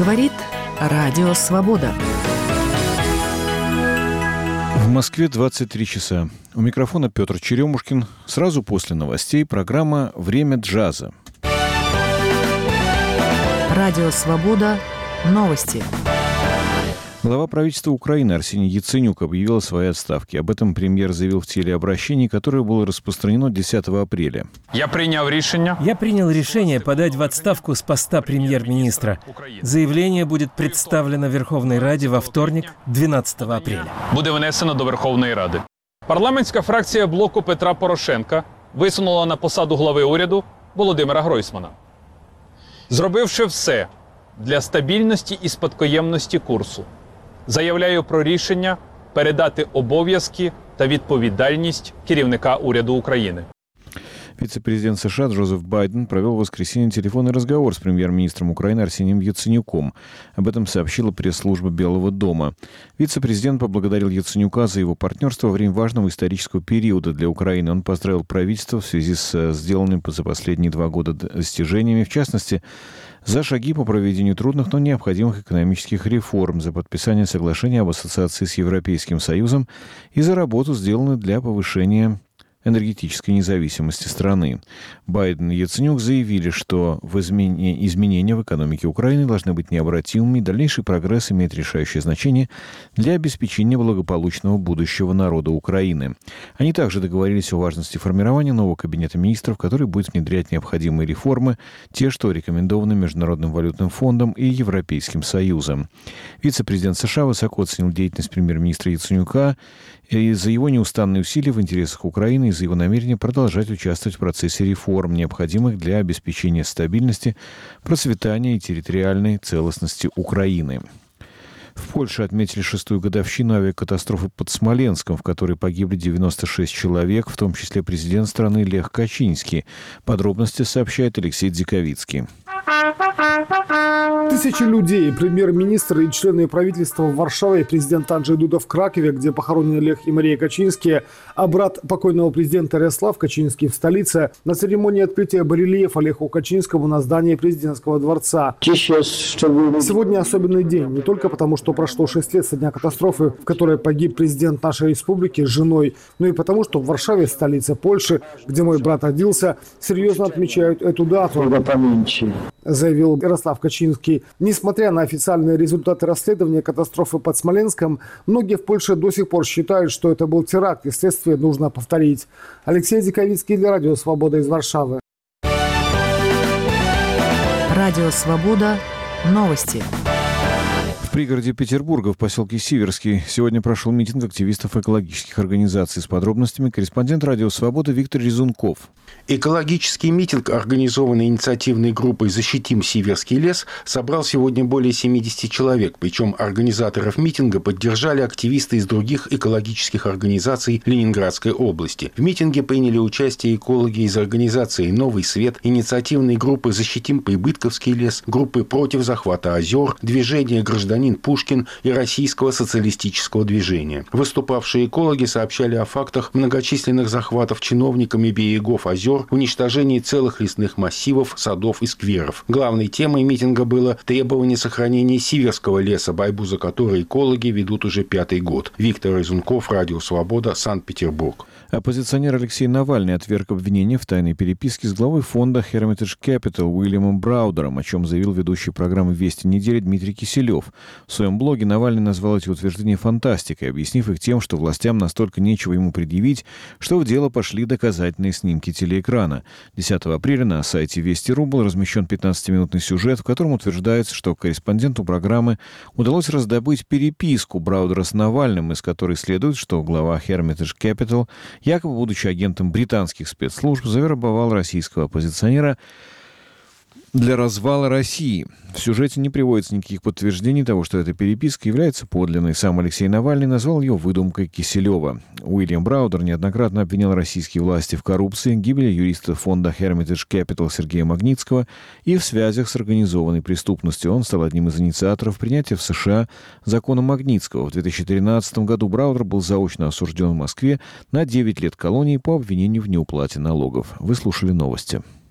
Говорит Радио Свобода. В Москве 23 часа. У микрофона Петр Черемушкин. Сразу после новостей программа «Время джаза». Радио Свобода. Новости. Глава правительства Украины Арсений Яценюк объявил о своей отставке. Об этом премьер заявил в телеобращении, которое было распространено 10 апреля. Я принял решение подать в отставку с поста премьер-министра. Заявление будет представлено Верховной Раді во вторник, 12 апреля. Буде внесено до Верховної Ради. Парламентська фракція блоку Петра Порошенка висунула на посаду глави уряду Володимира Гройсмана. Зробивши все для стабільності і спадкоємності курсу, заявляю про рішення передати обов'язки та відповідальність керівника уряду України. Вице-президент США Джозеф Байден провел в воскресенье телефонный разговор с премьер-министром Украины Арсением Яценюком. Об этом сообщила пресс-служба Белого дома. Вице-президент поблагодарил Яценюка за его партнерство во время важного исторического периода для Украины. Он поздравил правительство в связи с сделанными за последние 2 года достижениями, в частности, за шаги по проведению трудных, но необходимых экономических реформ, за подписание соглашения об ассоциации с Европейским Союзом и за работу, сделанную для повышения энергетической независимости страны. Байден и Яценюк заявили, что изменения в экономике Украины должны быть необратимыми, и дальнейший прогресс имеет решающее значение для обеспечения благополучного будущего народа Украины. Они также договорились о важности формирования нового кабинета министров, который будет внедрять необходимые реформы, те, что рекомендованы Международным валютным фондом и Европейским Союзом. Вице-президент США высоко оценил деятельность премьер-министра Яценюка и за его неустанные усилия в интересах Украины, и за его намерение продолжать участвовать в процессе реформ, необходимых для обеспечения стабильности, процветания и территориальной целостности Украины. В Польше отметили 6-ю годовщину авиакатастрофы под Смоленском, в которой погибли 96 человек, в том числе президент страны Лех Качинский. Подробности сообщает Алексей Дзиковицкий. Тысячи людей, премьер-министры и члены правительства в Варшаве, и президент Анджей Дуда в Кракове, где похоронены Лех и Мария Качинские, а брат покойного президента Ярослав Качинский в столице, на церемонии открытия барельефа Леху Качинскому на здании президентского дворца. Сегодня особенный день, не только потому, что прошло 6 лет со дня катастрофы, в которой погиб президент нашей республики с женой, но и потому, что в Варшаве, столице Польши, где мой брат родился, серьезно отмечают эту дату, заявил Ярослав Качинский. Несмотря на официальные результаты расследования катастрофы под Смоленском, многие в Польше до сих пор считают, что это был теракт, и следствие нужно повторить. Алексей Дзиковицкий для Радио Свобода из Варшавы. Радио Свобода. Новости. В пригороде Петербурга в поселке Сиверский сегодня прошел митинг активистов экологических организаций. С подробностями корреспондент Радио Свобода Виктор Резунков. Экологический митинг, организованный инициативной группой «Защитим Сиверский лес», собрал сегодня более 70 человек. Причем организаторов митинга поддержали активисты из других экологических организаций Ленинградской области. В митинге приняли участие экологи из организации «Новый свет», инициативной группы «Защитим Прибытковский лес», группы «Против захвата озер», движения «Гражданин Пушкин» и Российского социалистического движения. Выступавшие экологи сообщали о фактах многочисленных захватов чиновниками берегов озер, уничтожении целых лесных массивов, садов и скверов. Главной темой митинга было требование сохранения Сиверского леса, борьбу за который экологи ведут уже 5-й год. Виктор Резунков, Радио Свобода, Санкт-Петербург. Оппозиционер Алексей Навальный отверг обвинения в тайной переписке с главой фонда Hermitage Capital Уильямом Браудером, о чем заявил ведущий программы «Вести недели» Дмитрий Киселев. В своем блоге Навальный назвал эти утверждения фантастикой, объяснив их тем, что властям настолько нечего ему предъявить, что в дело пошли доказательные снимки телеэкрана. 10 апреля на сайте Вести.ру был размещен 15-минутный сюжет, в котором утверждается, что корреспонденту программы удалось раздобыть переписку Браудера с Навальным, из которой следует, что глава Hermitage Capital, якобы будучи агентом британских спецслужб, завербовал российского оппозиционера для развала России. В сюжете не приводится никаких подтверждений того, что эта переписка является подлинной. Сам Алексей Навальный назвал ее выдумкой Киселева. Уильям Браудер неоднократно обвинял российские власти в коррупции, гибели юриста фонда Hermitage Capital Сергея Магнитского и в связях с организованной преступностью. Он стал одним из инициаторов принятия в США закона Магнитского. В 2013 году Браудер был заочно осужден в Москве на 9 лет колонии по обвинению в неуплате налогов. Вы слушали новости.